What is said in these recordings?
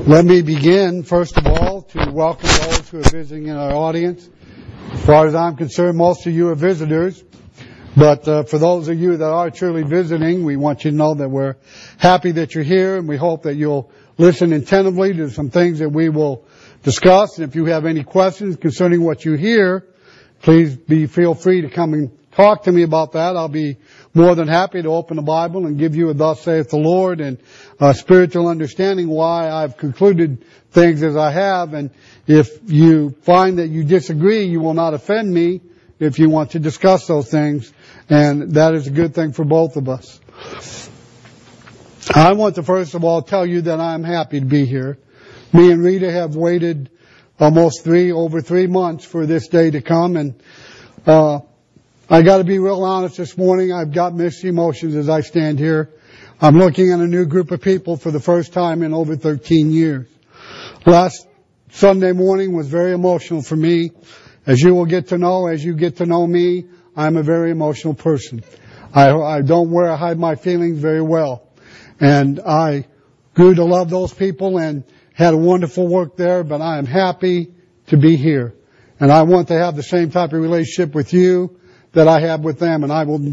Let me begin, first of all, to welcome those who are visiting in our audience. As far as I'm concerned, most of you are visitors. But for those of you that are truly visiting, we want you to know that we're happy that you're here, and we hope that you'll listen attentively to some things that we will discuss. And if you have any questions concerning what you hear, please feel free to come and talk to me about that. I'll be more than happy to open the Bible and give you a thus saith the Lord and spiritual understanding why I've concluded things as I have. And if you find that you disagree, you will not offend me if you want to discuss those things. And that is a good thing for both of us. I want to first of all tell you that I'm happy to be here. Me and Rita have waited almost over 3 months for this day to come, and I got to be real honest this morning. I've got mixed emotions as I stand here. I'm looking at a new group of people for the first time in over 13 years. Last Sunday morning was very emotional for me. As you will get to know, as you get to know me, I'm a very emotional person. I don't hide my feelings very well. And I grew to love those people and had a wonderful work there, but I am happy to be here. And I want to have the same type of relationship with you that I have with them. And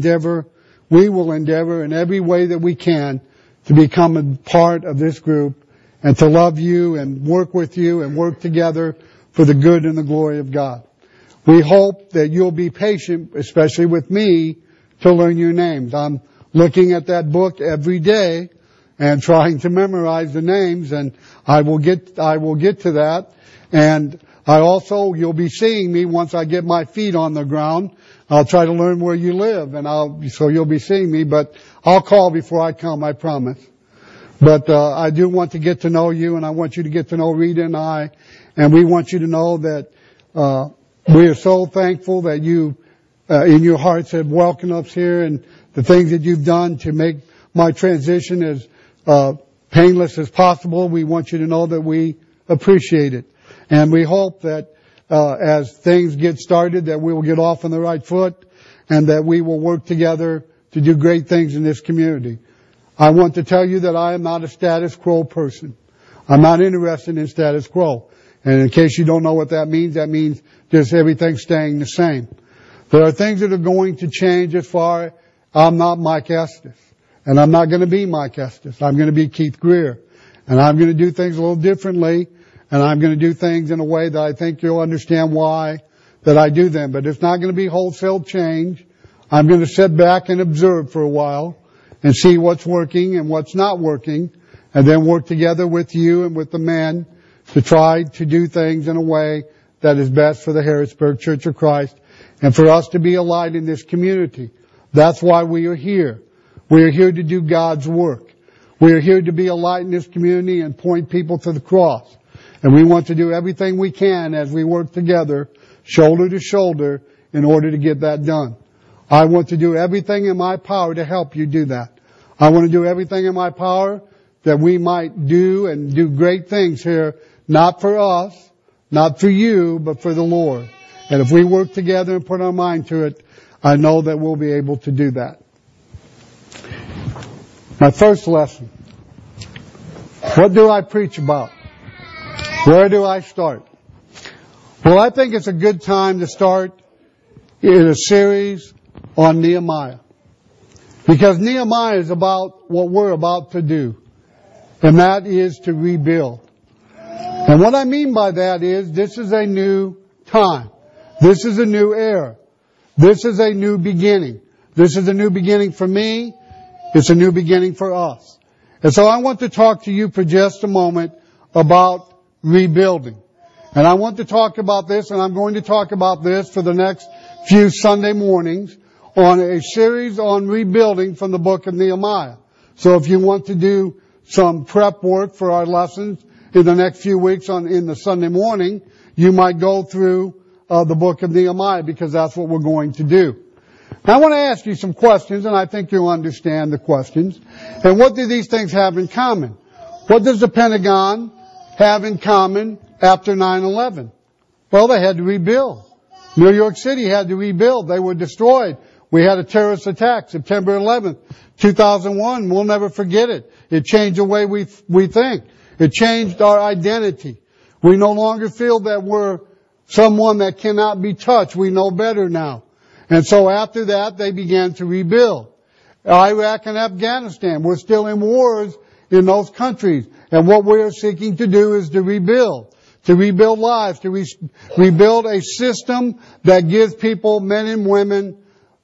we will endeavor in every way that we can to become a part of this group and to love you and work with you and work together for the good and the glory of God. We hope that you'll be patient, especially with me, to learn your names. I'm looking at that book every day and trying to memorize the names, and I will get to that. And you'll be seeing me once I get my feet on the ground. I'll try to learn where you live, so you'll be seeing me, but I'll call before I come, I promise. But I do want to get to know you, and I want you to get to know Rita and I, and we want you to know that we are so thankful that you, in your hearts, have welcomed us here, and the things that you've done to make my transition as painless as possible. We want you to know that we appreciate it. And we hope that as things get started, that we will get off on the right foot and that we will work together to do great things in this community. I want to tell you that I am not a status quo person. I'm not interested in status quo. And in case you don't know what that means just everything staying the same. There are things that are going to change I'm not Mike Estes. And I'm not going to be Mike Estes. I'm going to be Keith Greer. And I'm going to do things a little differently. And I'm going to do things in a way that I think you'll understand why that I do them. But it's not going to be wholesale change. I'm going to sit back and observe for a while and see what's working and what's not working, and then work together with you and with the men to try to do things in a way that is best for the Harrisburg Church of Christ and for us to be a light in this community. That's why we are here. We are here to do God's work. We are here to be a light in this community and point people to the cross. And we want to do everything we can as we work together, shoulder to shoulder, in order to get that done. I want to do everything in my power to help you do that. I want to do everything in my power that we might do great things here, not for us, not for you, but for the Lord. And if we work together and put our mind to it, I know that we'll be able to do that. My first lesson. What do I preach about? Where do I start? Well, I think it's a good time to start in a series on Nehemiah. Because Nehemiah is about what we're about to do. And that is to rebuild. And what I mean by that is this is a new time. This is a new era. This is a new beginning. This is a new beginning for me. It's a new beginning for us. And so I want to talk to you for just a moment about rebuilding. And I want to talk about this, and I'm going to talk about this for the next few Sunday mornings on a series on rebuilding from the book of Nehemiah. So if you want to do some prep work for our lessons in the next few weeks in the Sunday morning, you might go through the book of Nehemiah, because that's what we're going to do. Now I want to ask you some questions, and I think you'll understand the questions. And what do these things have in common? What does the Pentagon have in common after 9/11? Well, they had to rebuild. New York City had to rebuild. They were destroyed. We had a terrorist attack, September 11th, 2001. We'll never forget it. It changed the way we think. It changed our identity. We no longer feel that we're someone that cannot be touched. We know better now. And so after that, they began to rebuild. Iraq and Afghanistan, we're still in wars in those countries. And what we're seeking to do is to rebuild lives, to rebuild a system that gives people, men and women,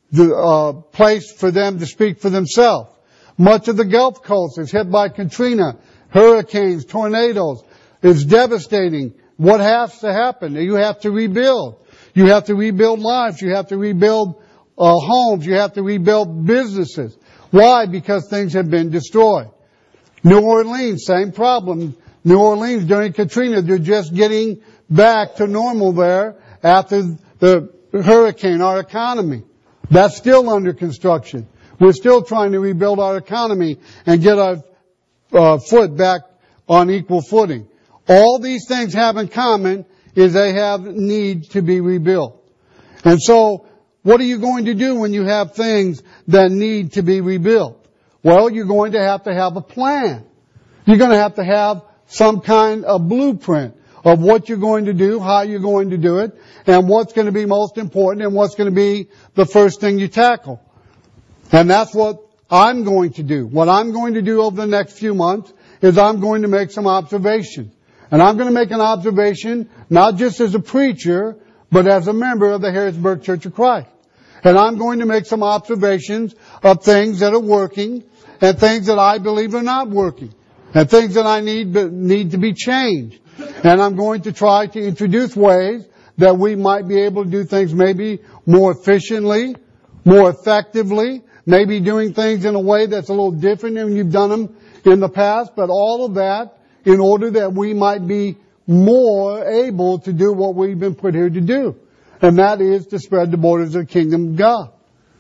the place for them to speak for themselves. Much of the Gulf Coast is hit by Katrina, hurricanes, tornadoes. It's devastating. What has to happen? You have to rebuild. You have to rebuild lives. You have to rebuild homes. You have to rebuild businesses. Why? Because things have been destroyed. New Orleans, same problem. New Orleans during Katrina, they're just getting back to normal there after the hurricane, our economy. That's still under construction. We're still trying to rebuild our economy and get our foot back on equal footing. All these things have in common is they have need to be rebuilt. And so, what are you going to do when you have things that need to be rebuilt? Well, you're going to have a plan. You're going to have some kind of blueprint of what you're going to do, how you're going to do it, and what's going to be most important and what's going to be the first thing you tackle. And that's what I'm going to do. What I'm going to do over the next few months is I'm going to make some observations. And I'm going to make an observation not just as a preacher, but as a member of the Harrisburg Church of Christ. And I'm going to make some observations of things that are working and things that I believe are not working and things that I need to be changed. And I'm going to try to introduce ways that we might be able to do things maybe more efficiently, more effectively, maybe doing things in a way that's a little different than you've done them in the past, but all of that in order that we might be more able to do what we've been put here to do. And that is to spread the borders of the kingdom of God.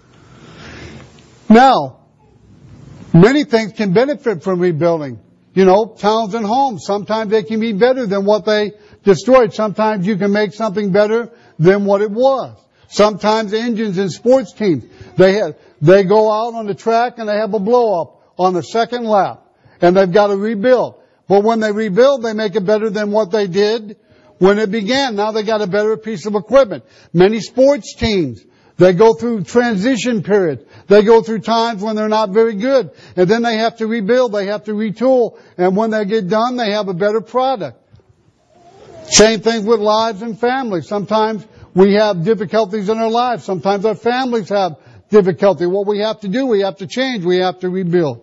Now, many things can benefit from rebuilding. You know, towns and homes, sometimes they can be better than what they destroyed. Sometimes you can make something better than what it was. Sometimes engines in sports teams, they go out on the track and they have a blow up on the second lap. And they've got to rebuild. But when they rebuild, they make it better than what they did when it began. Now they got a better piece of equipment. Many sports teams, they go through transition periods. They go through times when they're not very good. And then they have to rebuild. They have to retool. And when they get done, they have a better product. Same thing with lives and families. Sometimes we have difficulties in our lives. Sometimes our families have difficulty. What we have to do, we have to change. We have to rebuild.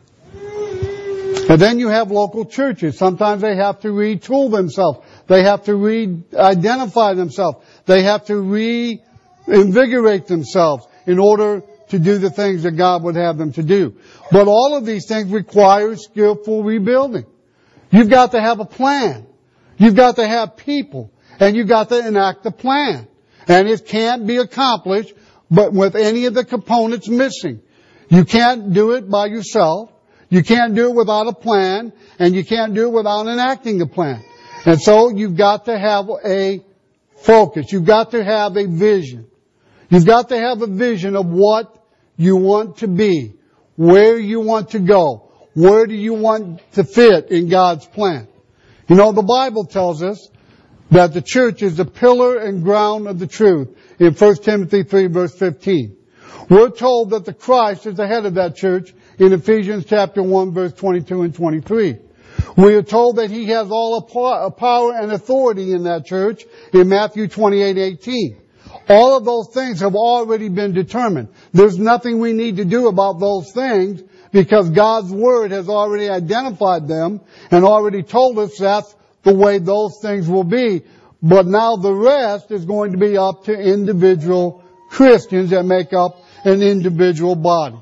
And then you have local churches. Sometimes they have to retool themselves. They have to re-identify themselves. They have to reinvigorate themselves in order to do the things that God would have them to do. But all of these things require skillful rebuilding. You've got to have a plan. You've got to have people. And you've got to enact the plan. And it can't be accomplished but with any of the components missing. You can't do it by yourself. You can't do it without a plan, and you can't do it without enacting the plan. And so you've got to have a focus. You've got to have a vision. You've got to have a vision of what you want to be, where you want to go, where do you want to fit in God's plan. You know, the Bible tells us that the church is the pillar and ground of the truth in 1 Timothy 3 verse 15. We're told that the Christ is the head of that church in Ephesians chapter 1 verse 22 and 23. We are told that He has all power and authority in that church in Matthew 28:18. All of those things have already been determined. There's nothing we need to do about those things because God's Word has already identified them and already told us that's the way those things will be. But now the rest is going to be up to individual Christians that make up an individual body.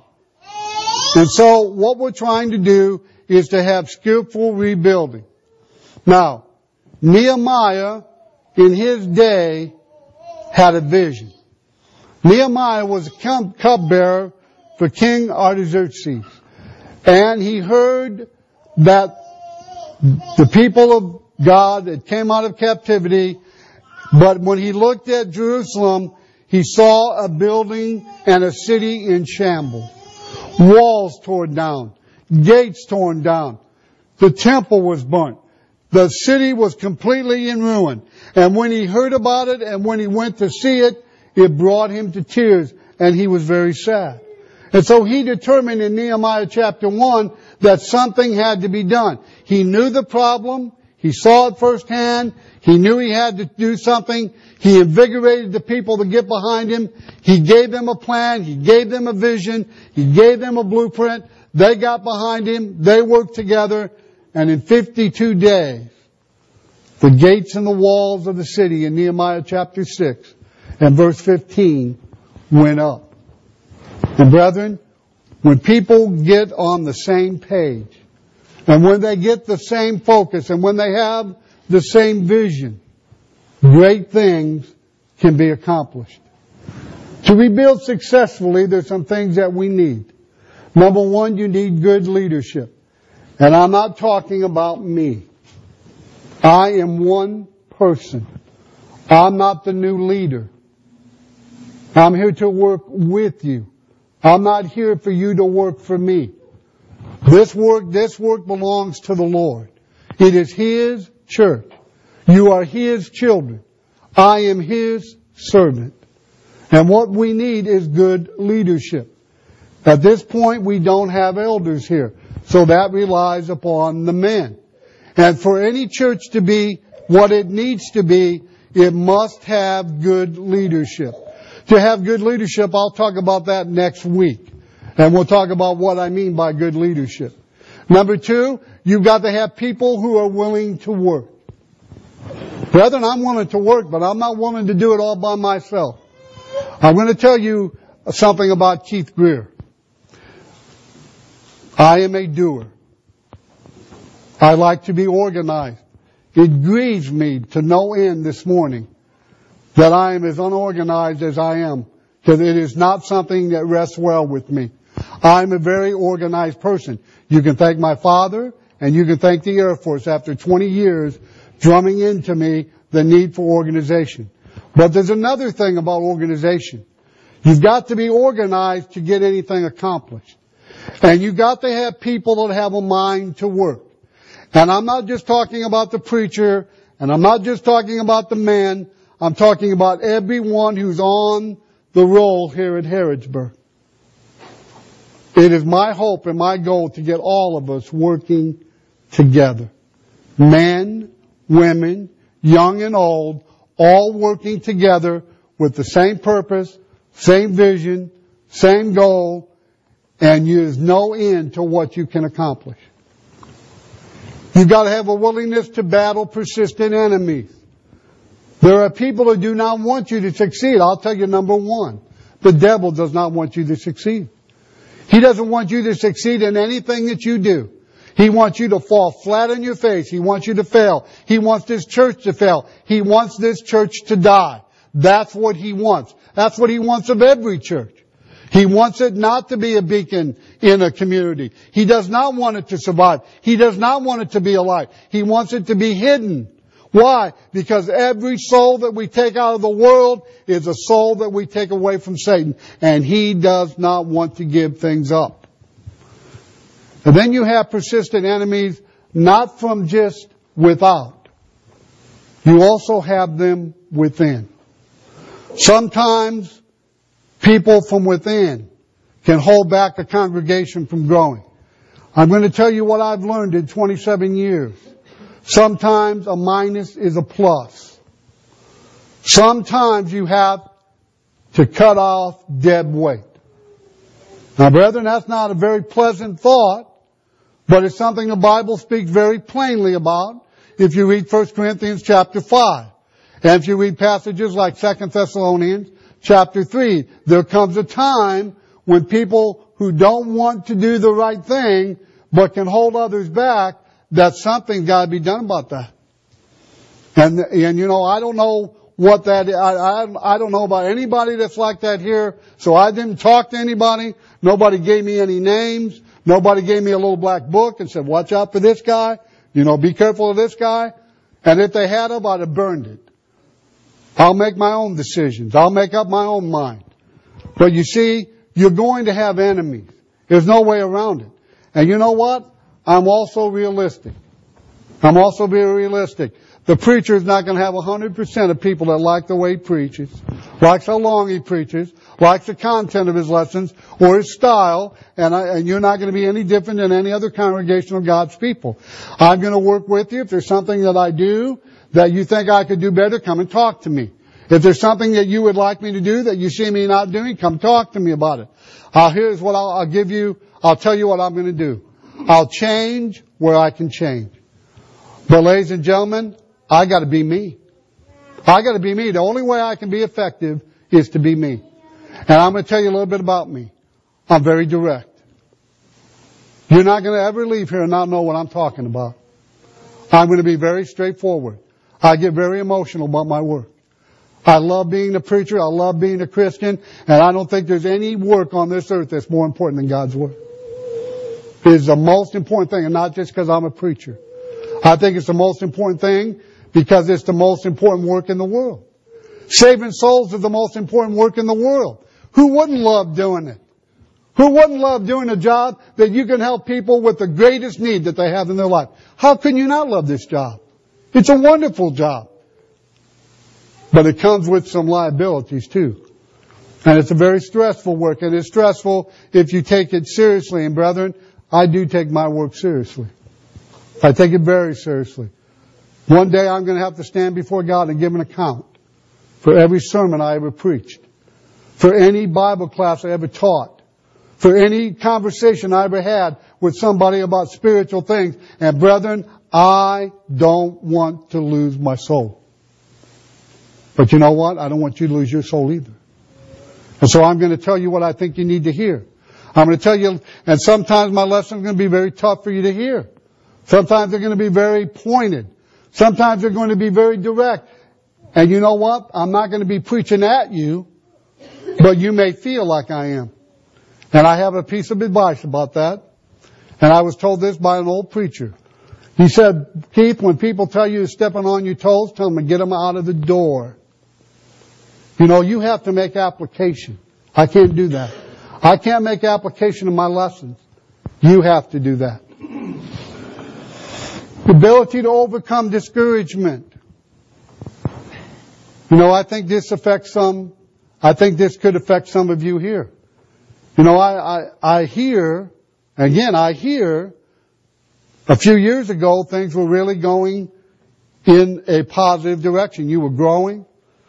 And so what we're trying to do is to have skillful rebuilding. Now, Nehemiah in his day had a vision. Nehemiah was a cupbearer for King Artaxerxes. And he heard that the people of God that came out of captivity, but when he looked at Jerusalem, he saw a building and a city in shambles. Walls torn down. Gates torn down. The temple was burnt. The city was completely in ruin. And when he heard about it and when he went to see it, it brought him to tears and he was very sad. And so he determined in Nehemiah chapter 1 that something had to be done. He knew the problem. He saw it firsthand. He knew he had to do something. He invigorated the people to get behind him. He gave them a plan. He gave them a vision. He gave them a blueprint. They got behind him. They worked together. And in 52 days, the gates and the walls of the city in Nehemiah chapter 6 and verse 15 went up. And brethren, when people get on the same page, and when they get the same focus, and when they have the same vision, great things can be accomplished. To rebuild successfully, there's some things that we need. Number one, you need good leadership. And I'm not talking about me. I am one person. I'm not the new leader. I'm here to work with you. I'm not here for you to work for me. This work belongs to the Lord. It is His church. You are His children. I am His servant. And what we need is good leadership. At this point, we don't have elders here. So that relies upon the men. And for any church to be what it needs to be, it must have good leadership. To have good leadership, I'll talk about that next week. And we'll talk about what I mean by good leadership. Number two, you've got to have people who are willing to work. Brethren, I'm willing to work, but I'm not willing to do it all by myself. I'm going to tell you something about Keith Greer. I am a doer. I like to be organized. It grieves me to no end this morning that I am as unorganized as I am, because it is not something that rests well with me. I'm a very organized person. You can thank my father, and you can thank the Air Force after 20 years drumming into me the need for organization. But there's another thing about organization. You've got to be organized to get anything accomplished. And you've got to have people that have a mind to work. And I'm not just talking about the preacher, and I'm not just talking about the men. I'm talking about everyone who's on the roll here at Harrodsburg. It is my hope and my goal to get all of us working together. Men, women, young and old, all working together with the same purpose, same vision, same goal, and there's no end to what you can accomplish. You've got to have a willingness to battle persistent enemies. There are people who do not want you to succeed. I'll tell you number one. The devil does not want you to succeed. He doesn't want you to succeed in anything that you do. He wants you to fall flat on your face. He wants you to fail. He wants this church to fail. He wants this church to die. That's what he wants. That's what he wants of every church. He wants it not to be a beacon in a community. He does not want it to survive. He does not want it to be alive. He wants it to be hidden. Why? Because every soul that we take out of the world is a soul that we take away from Satan. And he does not want to give things up. And then you have persistent enemies, not from just without. You also have them within. Sometimes people from within can hold back a congregation from growing. I'm going to tell you what I've learned in 27 years. Sometimes a minus is a plus. Sometimes you have to cut off dead weight. Now, brethren, that's not a very pleasant thought, but it's something the Bible speaks very plainly about if you read 1 Corinthians chapter 5. And if you read passages like 2 Thessalonians chapter 3, there comes a time when people who don't want to do the right thing but can hold others back, that something's got to be done about that. And you know, I don't know what that is. I don't know about anybody that's like that here, so I didn't talk to anybody. Nobody gave me any names. Nobody gave me a little black book and said, watch out for this guy. You know, be careful of this guy. And if they had him, I'd have burned it. I'll make my own decisions. I'll make up my own mind. But you see, you're going to have enemies. There's no way around it. And you know what? I'm also realistic. I'm also very realistic. The preacher is not going to have 100% of people that like the way he preaches, likes how long he preaches, likes the content of his lessons or his style, and you're not going to be any different than any other congregation of God's people. I'm going to work with you. If there's something that I do that you think I could do better, come and talk to me. If there's something that you would like me to do that you see me not doing, come talk to me about it. Here's what I'll give you. I'll tell you what I'm going to do. I'll change where I can change. But ladies and gentlemen, I got to be me. I got to be me. The only way I can be effective is to be me. And I'm going to tell you a little bit about me. I'm very direct. You're not going to ever leave here and not know what I'm talking about. I'm going to be very straightforward. I get very emotional about my work. I love being a preacher. I love being a Christian. And I don't think there's any work on this earth that's more important than God's work. It is the most important thing, and not just because I'm a preacher. I think it's the most important thing because it's the most important work in the world. Saving souls is the most important work in the world. Who wouldn't love doing it? Who wouldn't love doing a job that you can help people with the greatest need that they have in their life? How can you not love this job? It's a wonderful job. But it comes with some liabilities too. And it's a very stressful work, and it's stressful if you take it seriously. And brethren, I do take my work seriously. I take it very seriously. One day I'm going to have to stand before God and give an account for every sermon I ever preached, for any Bible class I ever taught, for any conversation I ever had with somebody about spiritual things. And brethren, I don't want to lose my soul. But you know what? I don't want you to lose your soul either. And so I'm going to tell you what I think you need to hear. I'm going to tell you, and sometimes my lessons are going to be very tough for you to hear. Sometimes they're going to be very pointed. Sometimes they're going to be very direct. And you know what? I'm not going to be preaching at you, but you may feel like I am. And I have a piece of advice about that. And I was told this by an old preacher. He said, Keith, when people tell you you're stepping on your toes, tell them to get them out of the door. You know, you have to make application. I can't do that. I can't make application of my lessons. You have to do that. The ability to overcome discouragement. You know, I think this could affect some of you here. You know, I hear a few years ago things were really going in a positive direction. You were growing,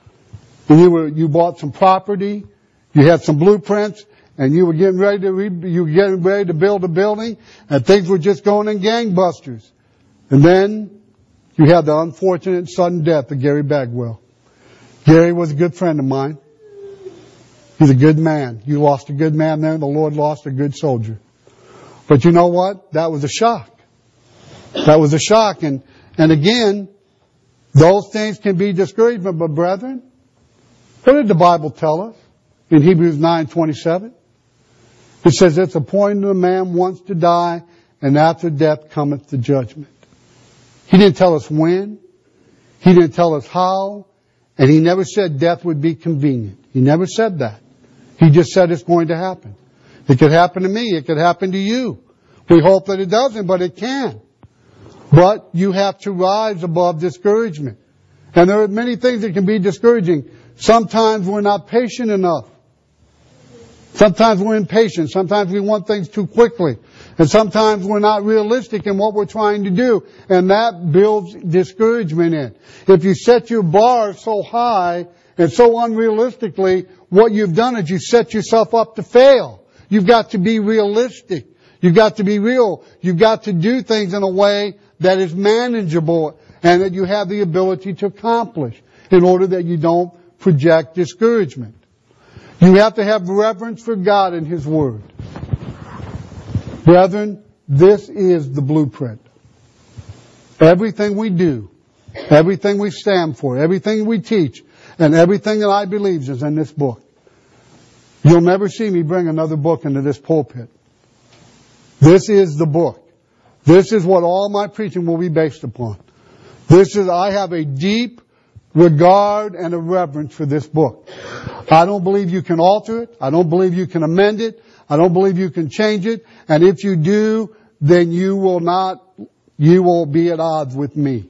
and you bought some property, you had some blueprints, and you were getting ready to build a building, and things were just going in gangbusters. And then you had the unfortunate sudden death of Gary Bagwell. Gary was a good friend of mine. He's a good man. You lost a good man there, and the Lord lost a good soldier. But you know what? That was a shock. That was a shock. And again, those things can be discouragement. But brethren, what did the Bible tell us in Hebrews 9:27? It says, it's appointed a man once to die, and after death cometh the judgment. He didn't tell us when. He didn't tell us how. And he never said death would be convenient. He never said that. He just said it's going to happen. It could happen to me. It could happen to you. We hope that it doesn't, but it can. But you have to rise above discouragement. And there are many things that can be discouraging. Sometimes we're not patient enough. Sometimes we're impatient. Sometimes we want things too quickly. And sometimes we're not realistic in what we're trying to do. And that builds discouragement in. If you set your bar so high and so unrealistically, what you've done is you set yourself up to fail. You've got to be realistic. You've got to be real. You've got to do things in a way that is manageable and that you have the ability to accomplish in order that you don't project discouragement. You have to have reverence for God and His Word. Brethren, this is the blueprint. Everything we do, everything we stand for, everything we teach, and everything that I believe is in this book. You'll never see me bring another book into this pulpit. This is the book. This is what all my preaching will be based upon. I have a deep regard and a reverence for this book. I don't believe you can alter it. I don't believe you can amend it. I don't believe you can change it. And if you do, then you will be at odds with me.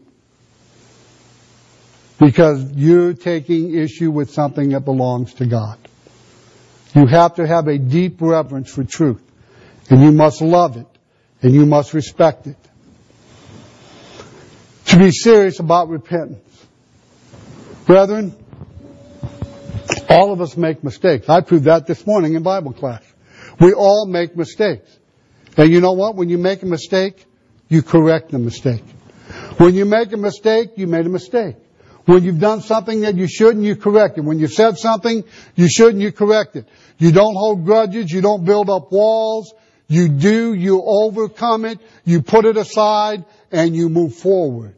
Because you're taking issue with something that belongs to God. You have to have a deep reverence for truth. And you must love it. And you must respect it. To be serious about repentance. Brethren, all of us make mistakes. I proved that this morning in Bible class. We all make mistakes. And you know what? When you make a mistake, you correct the mistake. When you make a mistake, you made a mistake. When you've done something that you shouldn't, you correct it. When you said something you shouldn't, you correct it. You don't hold grudges. You don't build up walls. You overcome it. You put it aside and you move forward.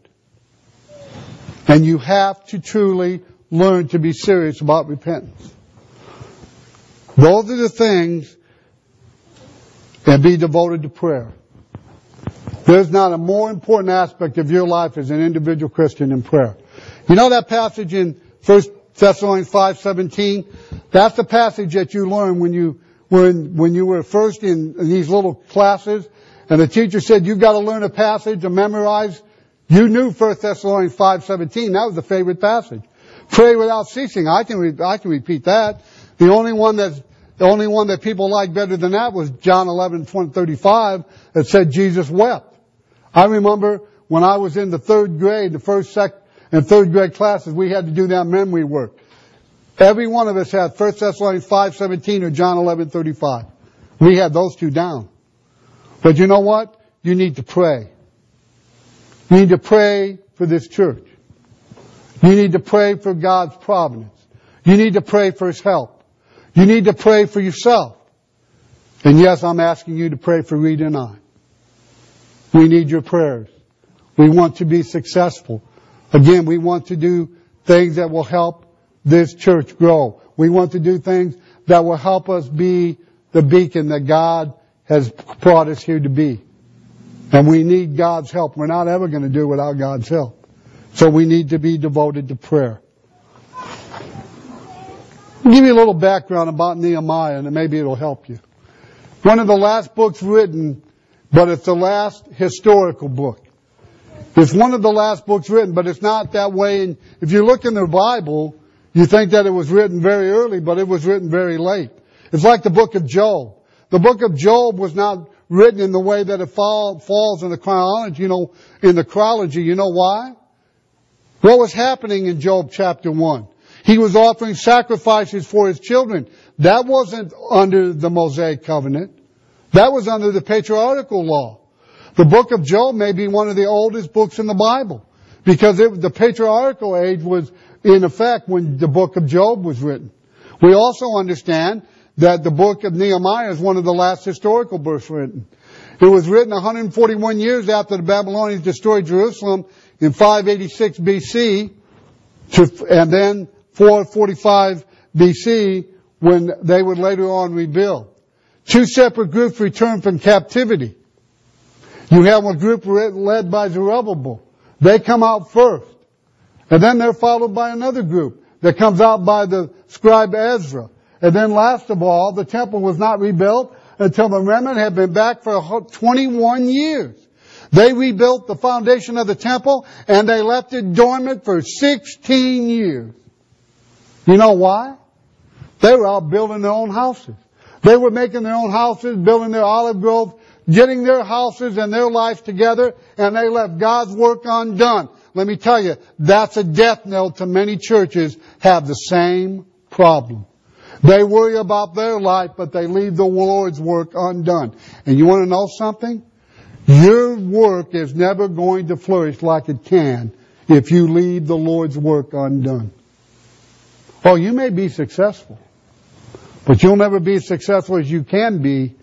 And you have to truly learn to be serious about repentance. Those are the things, and be devoted to prayer. There's not a more important aspect of your life as an individual Christian than prayer. You know that passage in 1 Thessalonians 5:17? That's the passage that you learned when you were first in these little classes, and the teacher said, you've got to learn a passage to memorize. You knew 1 Thessalonians 5:17. That was the favorite passage. Pray without ceasing. I can repeat that. The only one that people like better than that was John 11:35 that said Jesus wept. I remember when I was in the third grade, the first, second, and third grade classes, we had to do that memory work. Every one of us had 1 Thessalonians 5:17 or John 11:35. We had those two down. But you know what? You need to pray. You need to pray for this church. You need to pray for God's providence. You need to pray for His help. You need to pray for yourself. And yes, I'm asking you to pray for Rita and I. We need your prayers. We want to be successful. Again, we want to do things that will help this church grow. We want to do things that will help us be the beacon that God has brought us here to be. And we need God's help. We're not ever going to do it without God's help. So we need to be devoted to prayer. I'll give you a little background about Nehemiah, and maybe it'll help you. One of the last books written, but it's the last historical book. It's one of the last books written, but it's not that way. And if you look in the Bible, you think that it was written very early, but it was written very late. It's like the book of Job. The book of Job was not written in the way that it falls in the chronology. You know why? What was happening in Job chapter 1? He was offering sacrifices for his children. That wasn't under the Mosaic covenant. That was under the patriarchal law. The book of Job may be one of the oldest books in the Bible, because the patriarchal age was in effect when the book of Job was written. We also understand that the book of Nehemiah is one of the last historical books written. It was written 141 years after the Babylonians destroyed Jerusalem in 586 BC, and then 445 BC when they would later on rebuild. Two separate groups returned from captivity. You have a group led by Zerubbabel. They come out first. And then they're followed by another group that comes out by the scribe Ezra. And then last of all, the temple was not rebuilt until the remnant had been back for 21 years. They rebuilt the foundation of the temple and they left it dormant for 16 years. You know why? They were out building their own houses. They were making their own houses, building their olive groves, getting their houses and their lives together, and they left God's work undone. Let me tell you, that's a death knell to many churches have the same problem. They worry about their life, but they leave the Lord's work undone. And you want to know something? Your work is never going to flourish like it can if you leave the Lord's work undone. Oh, you may be successful, but you'll never be as successful as you can be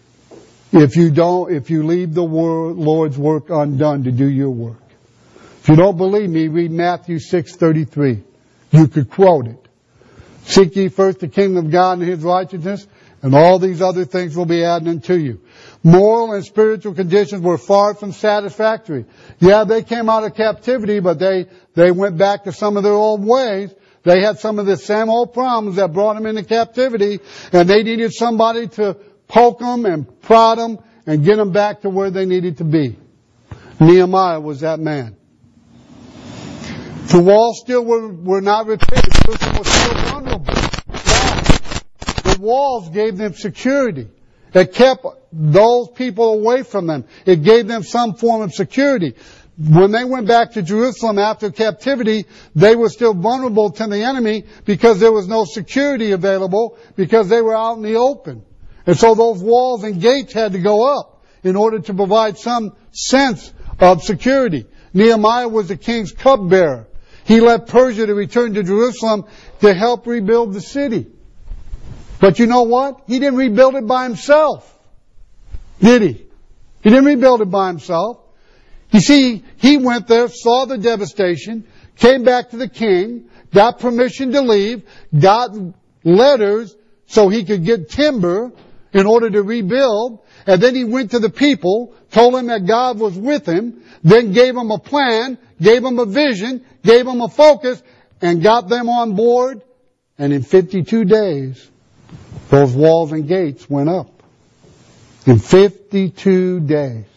if you leave the Lord's work undone to do your work. If you don't believe me, read Matthew 6:33. You could quote it. Seek ye first the kingdom of God and His righteousness, and all these other things will be added unto you. Moral and spiritual conditions were far from satisfactory. Yeah, they came out of captivity, but they went back to some of their old ways. They had some of the same old problems that brought them into captivity, and they needed somebody to poke them and prod them and get them back to where they needed to be. Nehemiah was that man. The walls still were not repaired. Jerusalem was still vulnerable. The walls gave them security. It kept those people away from them. It gave them some form of security. When they went back to Jerusalem after captivity, they were still vulnerable to the enemy because there was no security available because they were out in the open. And so those walls and gates had to go up in order to provide some sense of security. Nehemiah was the king's cupbearer. He left Persia to return to Jerusalem to help rebuild the city. But you know what? He didn't rebuild it by himself. Did he? He didn't rebuild it by himself. You see, he went there, saw the devastation, came back to the king, got permission to leave, got letters so he could get timber in order to rebuild, and then he went to the people, told them that God was with him, then gave them a plan, gave them a vision, gave them a focus, and got them on board, and in 52 days, those walls and gates went up. In 52 days.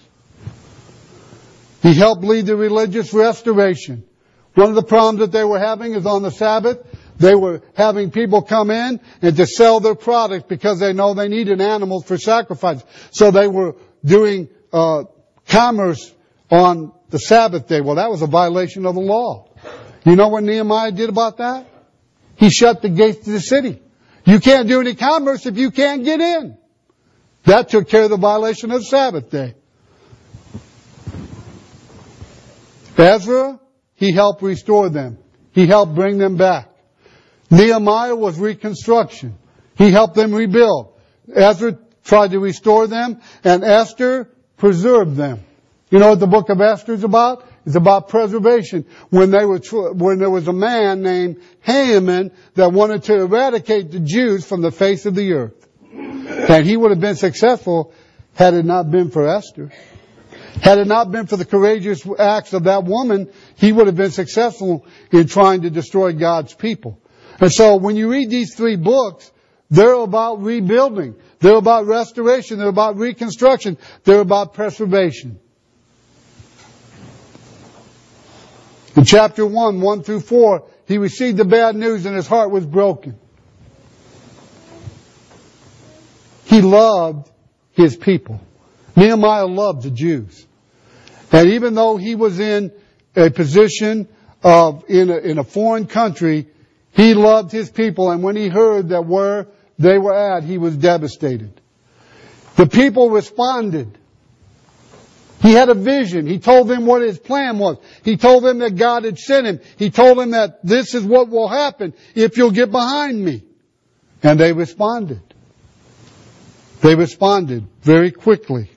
He helped lead the religious restoration. One of the problems that they were having is on the Sabbath, they were having people come in and to sell their products because they know they needed animals for sacrifice. So they were doing commerce on the Sabbath day. Well, that was a violation of the law. You know what Nehemiah did about that? He shut the gates to the city. You can't do any commerce if you can't get in. That took care of the violation of the Sabbath day. Ezra, he helped restore them. He helped bring them back. Nehemiah was reconstruction. He helped them rebuild. Ezra tried to restore them, and Esther preserved them. You know what the book of Esther is about? It's about preservation. When there was a man named Haman that wanted to eradicate the Jews from the face of the earth. And he would have been successful had it not been for Esther. Had it not been for the courageous acts of that woman, he would have been successful in trying to destroy God's people. And so when you read these three books, they're about rebuilding. They're about restoration. They're about reconstruction. They're about preservation. In chapter 1, 1 through 4, he received the bad news and his heart was broken. He loved his people. Nehemiah loved the Jews. And even though he was in a position in a foreign country, he loved his people. And when he heard that where they were at, he was devastated. The people responded. He had a vision. He told them what his plan was. He told them that God had sent him. He told them that this is what will happen if you'll get behind me. And they responded. They responded very quickly.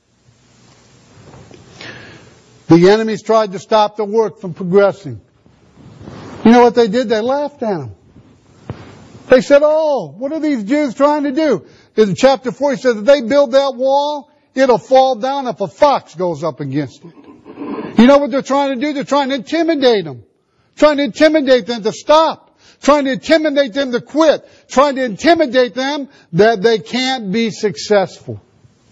The enemies tried to stop the work from progressing. You know what they did? They laughed at him. They said, oh, what are these Jews trying to do? In chapter 4, he says, if they build that wall, it'll fall down if a fox goes up against it. You know what they're trying to do? They're trying to intimidate them. Trying to intimidate them to stop. Trying to intimidate them to quit. Trying to intimidate them that they can't be successful.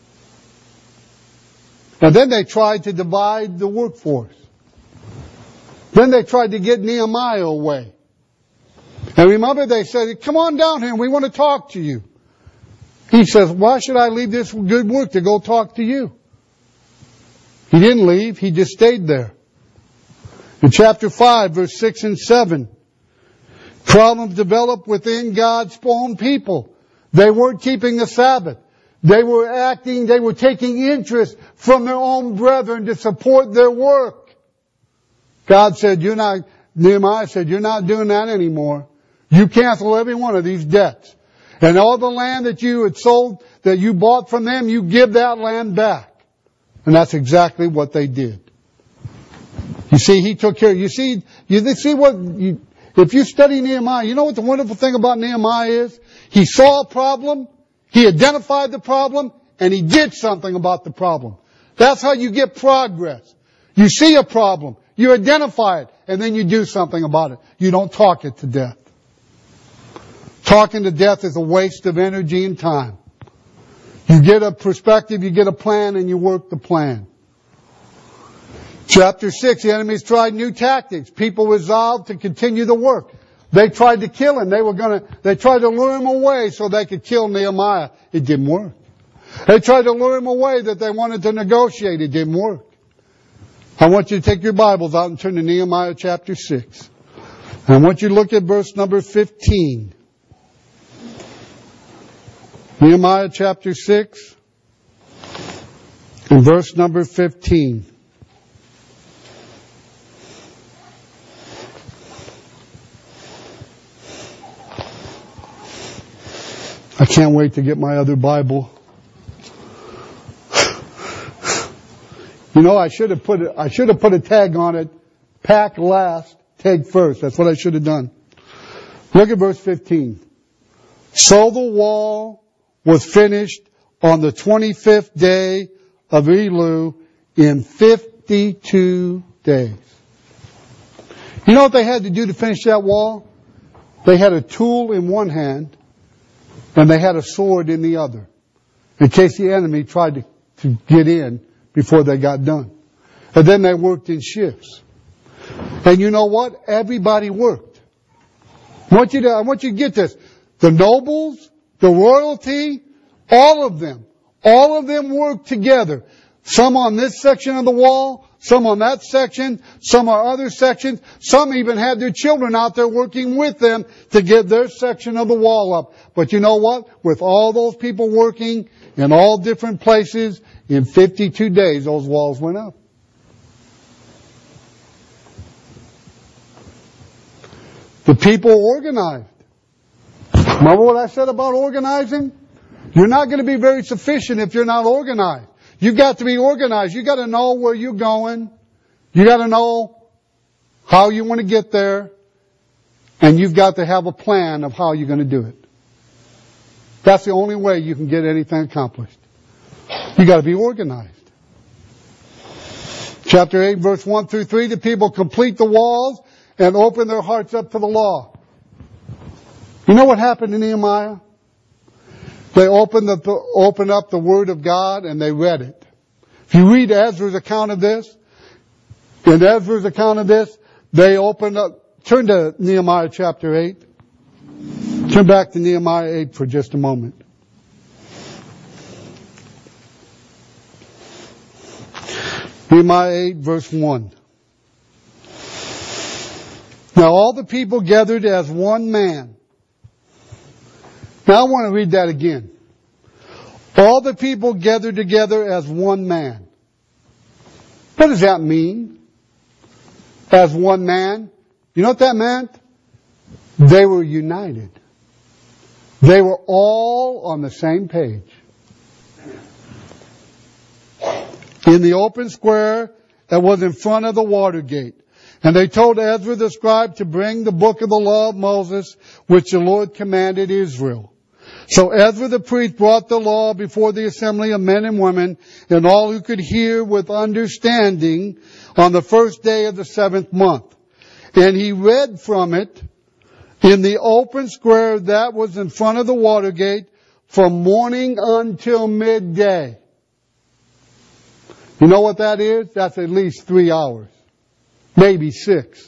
And then they tried to divide the workforce. Then they tried to get Nehemiah away. And remember, they said, come on down here, we want to talk to you. He says, why should I leave this good work to go talk to you? He didn't leave, he just stayed there. In chapter 5, verse 6 and 7, problems developed within God's own people. They weren't keeping the Sabbath. They were taking interest from their own brethren to support their work. God said, Nehemiah said, you're not doing that anymore. You cancel every one of these debts. And all the land that you had sold, that you bought from them, you give that land back. And that's exactly what they did. You see, he took care. If you study Nehemiah, you know what the wonderful thing about Nehemiah is? He saw a problem, he identified the problem, and he did something about the problem. That's how you get progress. You see a problem, you identify it, and then you do something about it. You don't talk it to death. Talking to death is a waste of energy and time. You get a perspective, you get a plan, and you work the plan. Chapter 6, the enemies tried new tactics. People resolved to continue the work. They tried to kill him. They tried to lure him away so they could kill Nehemiah. It didn't work. They tried to lure him away that they wanted to negotiate. It didn't work. I want you to take your Bibles out and turn to Nehemiah chapter 6. And I want you to look at verse number 15. Nehemiah chapter 6 and verse number 15. I can't wait to get my other Bible. You know, I should have put a tag on it. Pack last, tag first. That's what I should have done. Look at verse 15. So the wall was finished on the 25th day of Elul in 52 days. You know what they had to do to finish that wall? They had a tool in one hand and they had a sword in the other, in case the enemy tried to get in before they got done. And then they worked in shifts. And you know what? Everybody worked. I want you to get this. The nobles, the royalty, all of them worked together. Some on this section of the wall, some on that section, some on other sections. Some even had their children out there working with them to get their section of the wall up. But you know what? With all those people working in all different places, in 52 days, those walls went up. The people organized. Remember what I said about organizing? You're not going to be very sufficient if you're not organized. You've got to be organized. You've got to know where you're going. You've got to know how you want to get there. And you've got to have a plan of how you're going to do it. That's the only way you can get anything accomplished. You've got to be organized. Chapter 8, verse 1 through 3, the people complete the walls and open their hearts up to the law. You know what happened to Nehemiah? They opened up the Word of God and they read it. If you read Ezra's account of this, they opened up. Turn to Nehemiah chapter 8. Turn back to Nehemiah 8 for just a moment. Nehemiah 8 verse 1. Now all the people gathered as one man. Now I want to read that again. All the people gathered together as one man. What does that mean? As one man? You know what that meant? They were united. They were all on the same page. In the open square that was in front of the water gate. And they told Ezra the scribe to bring the book of the law of Moses, which the Lord commanded Israel. So Ezra the priest brought the law before the assembly of men and women and all who could hear with understanding on the first day of the 7th month. And he read from it in the open square that was in front of the water gate from morning until midday. You know what that is? That's at least 3 hours. Maybe 6.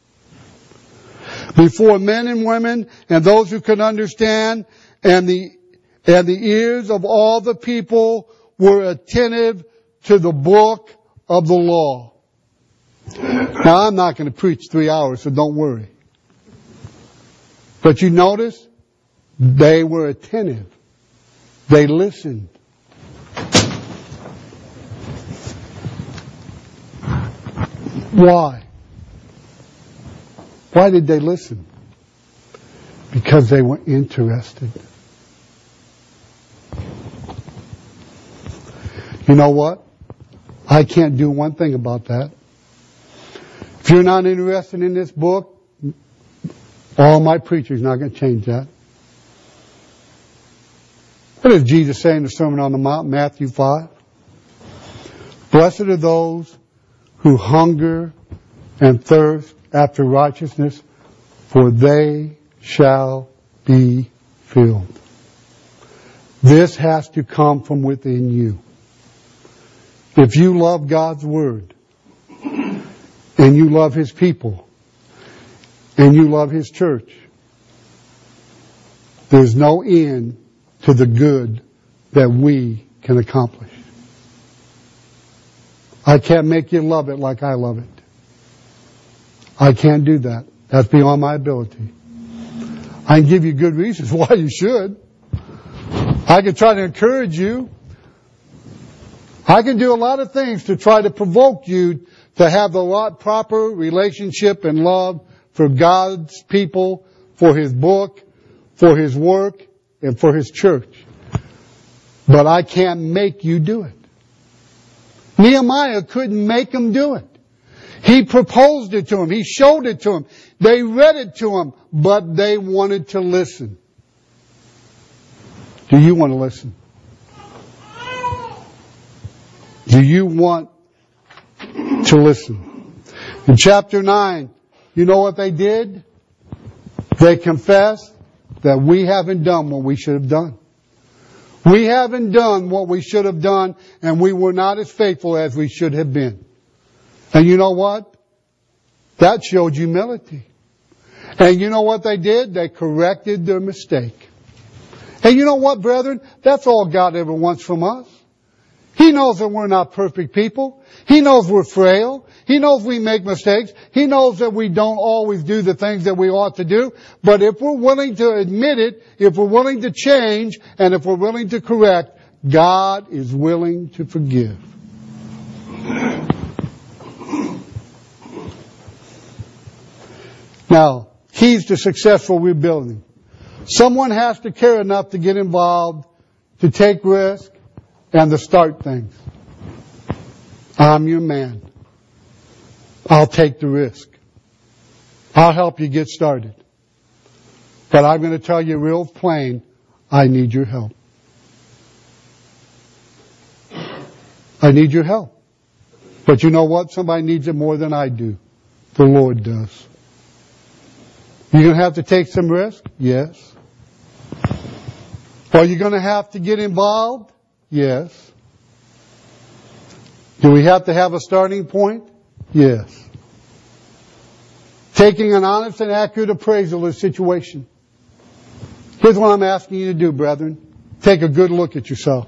Before men and women and those who could understand, and the ears of all the people were attentive to the book of the law. Now I'm not going to preach 3 hours, so don't worry. But you notice, they were attentive. They listened. Why? Why did they listen? Because they were interested. You know what? I can't do one thing about that. If you're not interested in this book, all my preaching's not going to change that. What does Jesus say in the Sermon on the Mount, Matthew 5? Blessed are those who hunger and thirst after righteousness, for they shall be filled. This has to come from within you. If you love God's Word, and you love His people, and you love His church, there's no end to the good that we can accomplish. I can't make you love it like I love it. I can't do that. That's beyond my ability. I can give you good reasons why you should. I can try to encourage you. I can do a lot of things to try to provoke you to have the proper relationship and love for God's people, for His book, for His work, and for His church. But I can't make you do it. Nehemiah couldn't make them do it. He proposed it to him. He showed it to him. They read it to him, but they wanted to listen. Do you want to listen? Do you want to listen? In chapter 9, you know what they did? They confessed that we haven't done what we should have done. We haven't done what we should have done, and we were not as faithful as we should have been. And you know what? That showed humility. And you know what they did? They corrected their mistake. And you know what, brethren? That's all God ever wants from us. He knows that we're not perfect people. He knows we're frail. He knows we make mistakes. He knows that we don't always do the things that we ought to do. But if we're willing to admit it, if we're willing to change, and if we're willing to correct, God is willing to forgive. Now, keys to successful rebuilding. Someone has to care enough to get involved, to take risks, and to start things. I'm your man. I'll take the risk. I'll help you get started. But I'm going to tell you real plain, I need your help. I need your help. But you know what? Somebody needs it more than I do. The Lord does. You're going to have to take some risk? Yes. Are you going to have to get involved? Yes. Do we have to have a starting point? Yes. Taking an honest and accurate appraisal of the situation. Here's what I'm asking you to do, brethren. Take a good look at yourself.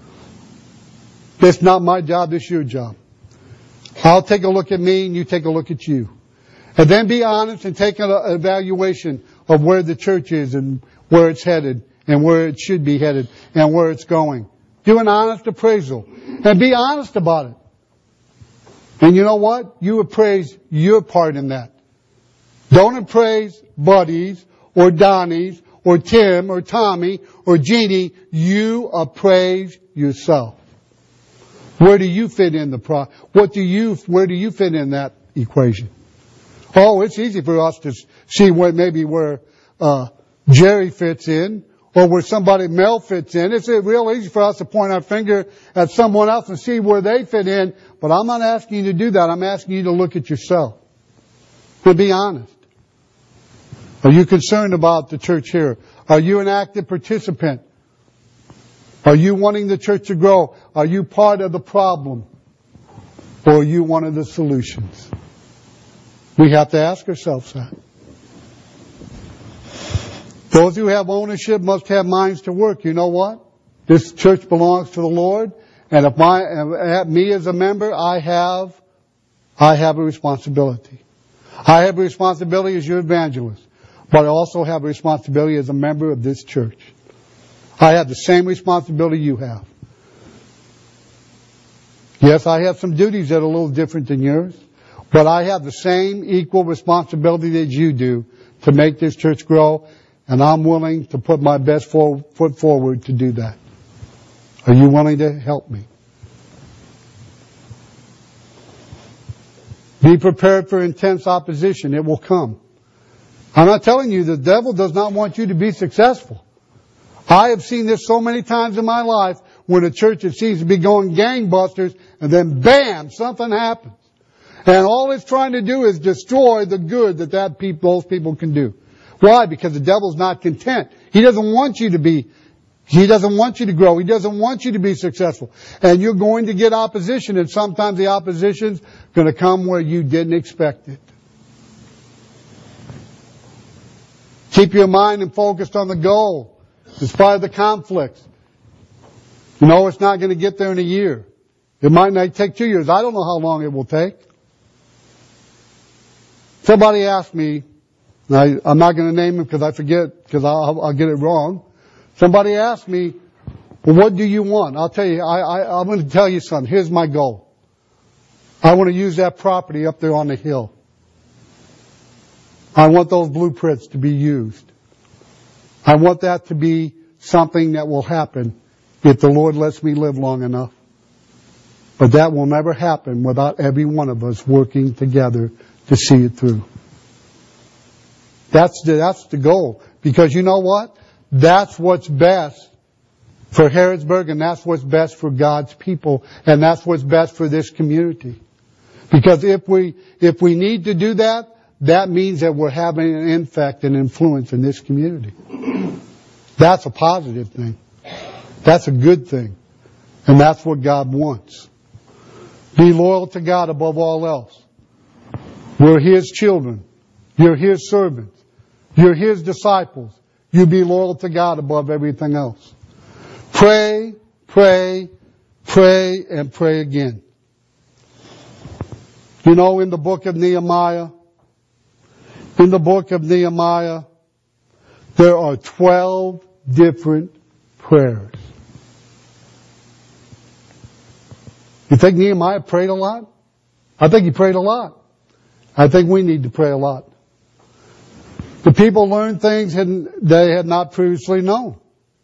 It's not my job, it's your job. I'll take a look at me and you take a look at you. And then be honest and take an evaluation of where the church is and where it's headed and where it should be headed and where it's going. Do an honest appraisal and be honest about it. And you know what? You appraise your part in that. Don't appraise buddies or Donnie's or Tim or Tommy or Jeannie. You appraise yourself. Where do you fit in the where do you fit in that equation? Oh, it's easy for us to see where Jerry fits in or where somebody Mel fits in. It's real easy for us to point our finger at someone else and see where they fit in. But I'm not asking you to do that. I'm asking you to look at yourself. To be honest. Are you concerned about the church here? Are you an active participant? Are you wanting the church to grow? Are you part of the problem? Or are you one of the solutions? We have to ask ourselves that. Those who have ownership must have minds to work. You know what? This church belongs to the Lord. And if me as a member, I have a responsibility. I have a responsibility as your evangelist. But I also have a responsibility as a member of this church. I have the same responsibility you have. Yes, I have some duties that are a little different than yours. But I have the same equal responsibility that you do to make this church grow. And I'm willing to put my best foot forward to do that. Are you willing to help me? Be prepared for intense opposition. It will come. I'm not telling you the devil does not want you to be successful. I have seen this so many times in my life when a church that seems to be going gangbusters and then bam, something happens. And all it's trying to do is destroy the good that those people can do. Why? Because the devil's not content. He doesn't want you to be He doesn't want you to grow. He doesn't want you to be successful. And you're going to get opposition, and sometimes the opposition's going to come where you didn't expect it. Keep your mind and focused on the goal, despite the conflicts. You know it's not going to get there in a year. It might not take 2 years. I don't know how long it will take. Somebody asked me, I'm not going to name him because I forget, because I'll get it wrong. Somebody asked me, well, what do you want? I'll tell you, I'm going to tell you something. Here's my goal. I want to use that property up there on the hill. I want those blueprints to be used. I want that to be something that will happen if the Lord lets me live long enough. But that will never happen without every one of us working together to see it through. That's the goal. Because you know what? That's what's best for Harrodsburg, and that's what's best for God's people, and that's what's best for this community. Because if we need to do that, that means that we're having an impact and influence in this community. That's a positive thing. That's a good thing. And that's what God wants. Be loyal to God above all else. We're His children. You're His servants. You're His disciples. You be loyal to God above everything else. Pray, pray, pray, and pray again. You know, in the book of Nehemiah, there are 12 different prayers. You think Nehemiah prayed a lot? I think he prayed a lot. I think we need to pray a lot. The people learned things they had not previously known.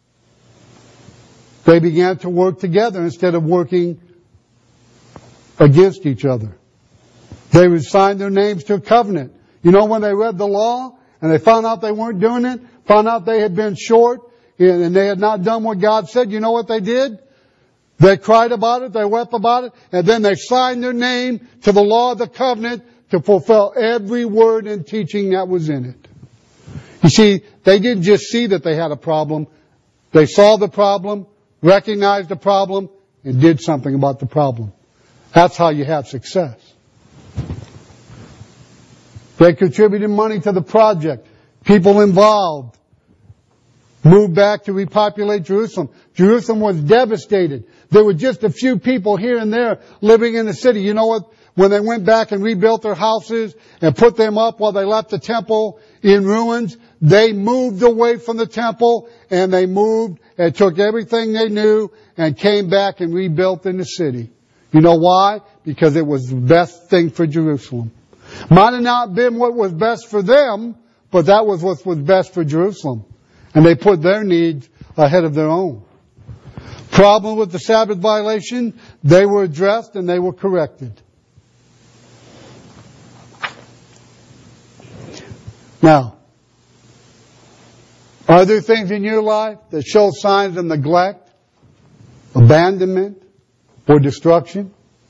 They began to work together instead of working against each other. They would sign their names to a covenant. You know, when they read the law and they found out they weren't doing it, found out they had been short and they had not done what God said, you know what they did? They cried about it, they wept about it, and then they signed their name to the law of the covenant to fulfill every word and teaching that was in it. You see, they didn't just see that they had a problem. They saw the problem, recognized the problem, and did something about the problem. That's how you have success. They contributed money to the project. People involved moved back to repopulate Jerusalem. Jerusalem was devastated. There were just a few people here and there living in the city. You know what? When they went back and rebuilt their houses and put them up while they left the temple in ruins, they moved away from the temple and they moved and took everything they knew and came back and rebuilt in the city. You know why? Because it was the best thing for Jerusalem. Might have not been what was best for them, but that was what was best for Jerusalem. And they put their needs ahead of their own. Problem with the Sabbath violation, they were addressed and they were corrected. Now, are there things in your life that show signs of neglect, abandonment, or destruction?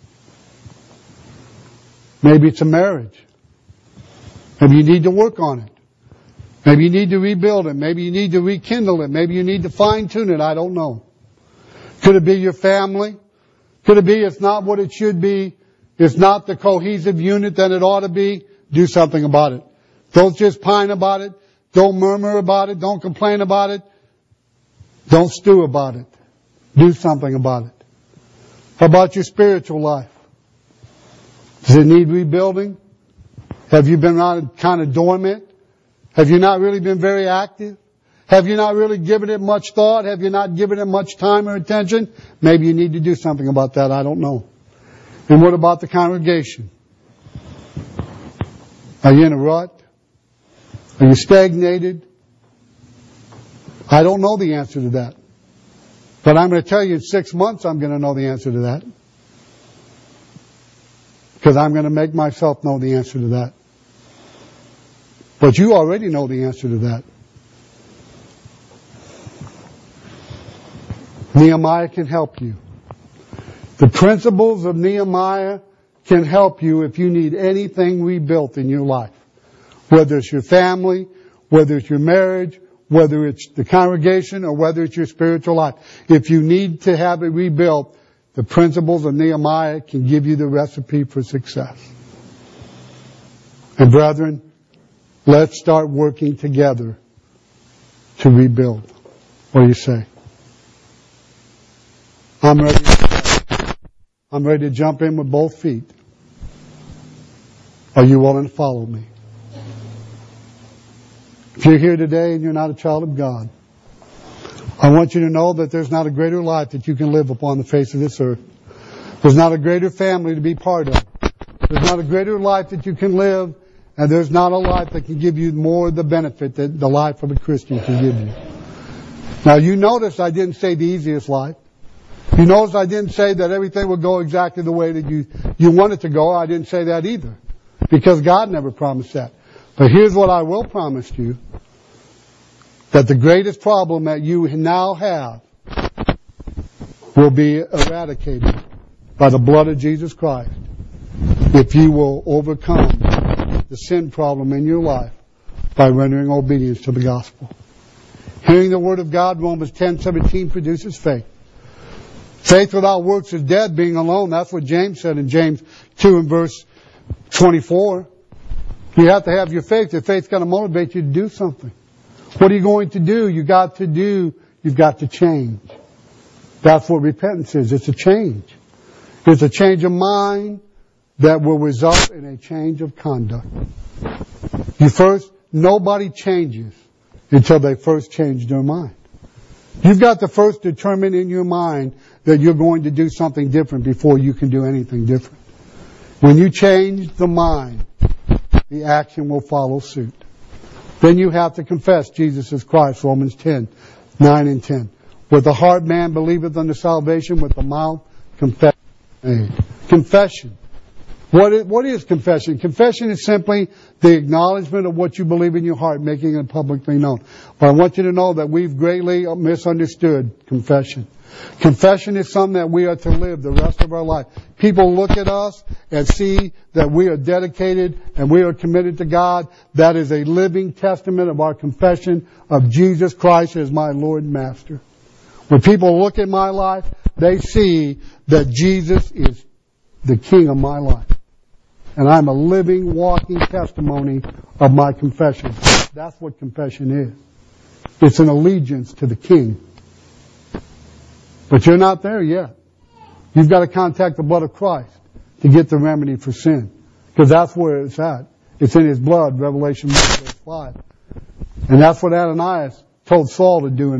Maybe it's a marriage. Maybe you need to work on it. Maybe you need to rebuild it. Maybe you need to rekindle it. Maybe you need to fine-tune it. I don't know. Could it be your family? Could it be it's not what it should be? It's not the cohesive unit that it ought to be? Do something about it. Don't just pine about it. Don't murmur about it. Don't complain about it. Don't stew about it. Do something about it. How about your spiritual life? Does it need rebuilding? Have you been kind of dormant? Have you not really been very active? Have you not really given it much thought? Have you not given it much time or attention? Maybe you need to do something about that. I don't know. And what about the congregation? Are you in a rut? Are you stagnated? I don't know the answer to that. But I'm going to tell you in 6 months I'm going to know the answer to that. Because I'm going to make myself know the answer to that. But you already know the answer to that. Nehemiah can help you. The principles of Nehemiah can help you if you need anything rebuilt in your life. Whether it's your family, whether it's your marriage, whether it's the congregation or whether it's your spiritual life. If you need to have it rebuilt, the principles of Nehemiah can give you the recipe for success. And brethren, let's start working together to rebuild. What do you say? I'm ready to start. I'm ready to jump in with both feet. Are you willing to follow me? If you're here today and you're not a child of God, I want you to know that there's not a greater life that you can live upon the face of this earth. There's not a greater family to be part of. There's not a greater life that you can live, and there's not a life that can give you more of the benefit that the life of a Christian can give you. Now you notice I didn't say the easiest life. You notice I didn't say that everything would go exactly the way that you want it to go. I didn't say that either. Because God never promised that. But here's what I will promise you. That the greatest problem that you now have will be eradicated by the blood of Jesus Christ if you will overcome the sin problem in your life by rendering obedience to the gospel. Hearing the word of God, Romans 10:17, produces faith. Faith without works is dead, being alone. That's what James said in James 2 and verse 24. You have to have your faith. Your faith's going to motivate you to do something. What are you going to do? You've got to change. That's what repentance is. It's a change. It's a change of mind that will result in a change of conduct. Nobody changes until they first change their mind. You've got to first determine in your mind that you're going to do something different before you can do anything different. When you change the mind, the action will follow suit. Then you have to confess Jesus is Christ, Romans 10:9 and 10. With the heart man believeth unto salvation, with the mouth confession is made. Confession. What is confession? Confession is simply the acknowledgement of what you believe in your heart, making it publicly known. But I want you to know that we've greatly misunderstood confession. Confession is something that we are to live the rest of our life. People look at us and see that we are dedicated and we are committed to God. That is a living testament of our confession of Jesus Christ as my Lord and Master. When people look at my life, they see that Jesus is the King of my life. And I'm a living, walking testimony of my confession. That's what confession is. It's an allegiance to the King. But you're not there yet. You've got to contact the blood of Christ to get the remedy for sin. Because that's where it's at. It's in His blood, Revelation 1 verse 5. And that's what Ananias told Saul to do,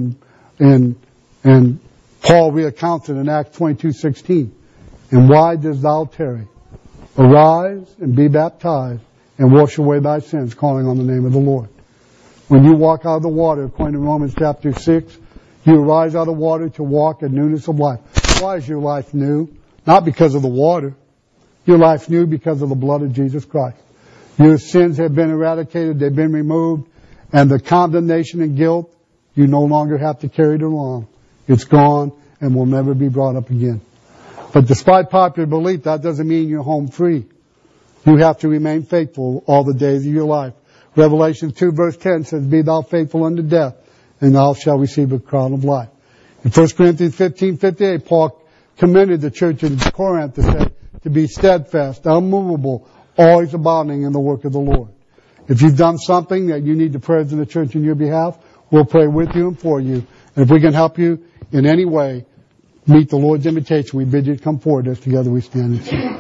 and Paul recounts it in Acts 22:16. And why dost thou tarry? Arise and be baptized and wash away thy sins, calling on the name of the Lord. When you walk out of the water, according to Romans chapter 6, you arise out of the water to walk in newness of life. Why is your life new? Not because of the water. Your life's new because of the blood of Jesus Christ. Your sins have been eradicated, they've been removed, and the condemnation and guilt, you no longer have to carry it along. It's gone and will never be brought up again. But despite popular belief, that doesn't mean you're home free. You have to remain faithful all the days of your life. Revelation 2 verse 10 says, Be thou faithful unto death, and thou shalt receive a crown of life. In 1 Corinthians 15:58, Paul commended the church in Corinth to be steadfast, unmovable, always abounding in the work of the Lord. If you've done something that you need the prayers of the church in your behalf, we'll pray with you and for you. And if we can help you in any way, meet the Lord's invitation, we bid you to come forward as together we stand and sing.